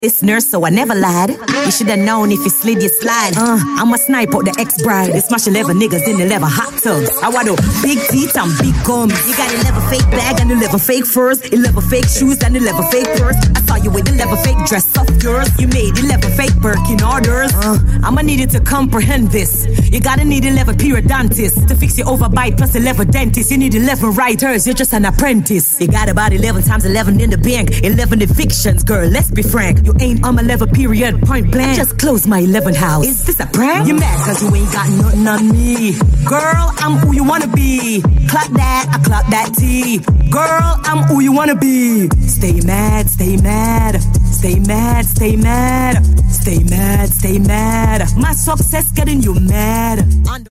listener, so I never lied. You should have known if you slid, you slide. I'm a snipe out the ex-bride. They smash 11 niggas in 11 hot tubs. I want big teeth and big gums. You got 11 fake bag and 11 fake furs, 11 fake shoes and 11 fake purse. I saw you with 11 fake dress of yours. You made 11 fake Birkin orders. I'ma need you to comprehend this. You gotta need 11 periodontists to fix your overbite plus 11 dentists. You need 11 writers, you're just an apprentice. You got about 11 times 11 in the bank, 11 evictions, girl, let's be frank. You ain't on my level, period, point blank. I just closed my 11th house. Is this a prank? You mad cause you ain't got nothing on me. Girl, I'm who you wanna be. Clock that, I clock that T. Girl, I'm who you wanna be. Stay mad, stay mad. Stay mad, stay mad. Stay mad, stay mad. My success getting you mad.